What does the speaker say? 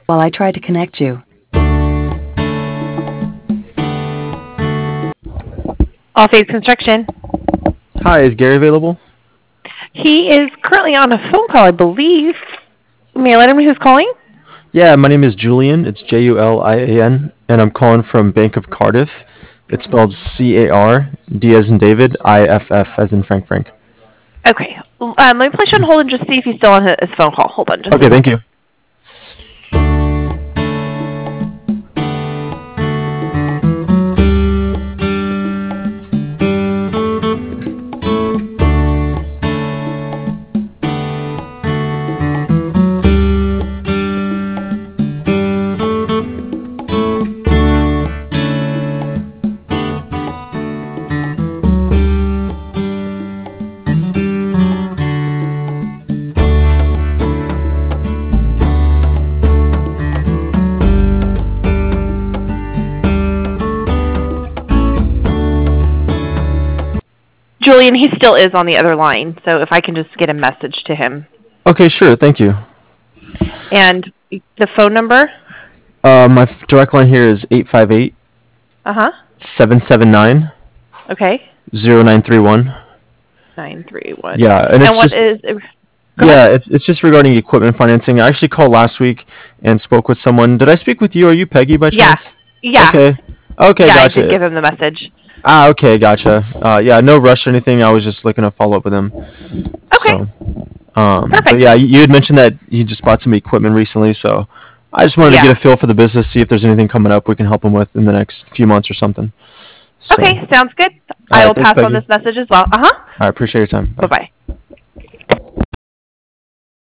while I try to connect you. All Phase Construction. Hi, is Gary available? He is currently on a phone call, I believe. May I let him know who's calling? Yeah, my name is Julian. It's Julian, and I'm calling from Bank of Cardiff. It's spelled CAR, D as in David, IFF as in Frank. Okay. Let me place you on hold and just see if he's still on his phone call. Hold on. Okay, thank you. Julian, he still is on the other line, so if I can just get a message to him. Okay, sure, thank you. And the phone number? My direct line here is 858 779 Okay. 0931. 931. Yeah, and it's what just is? it's just regarding equipment financing. I actually called last week and spoke with someone. Did I speak with you? Are you Peggy by chance? Yeah. Okay, Yeah, gotcha. I did give him the message. Okay, gotcha. Yeah, no rush or anything. I was just looking to follow up with him. Okay. Perfect. But yeah, you had mentioned that you just bought some equipment recently, so I just wanted to get a feel for the business, see if there's anything coming up we can help him with in the next few months or something. So, Okay, sounds good. All right, I will thanks, pass on Peggy. this message as well. I appreciate your time. Bye. Bye-bye.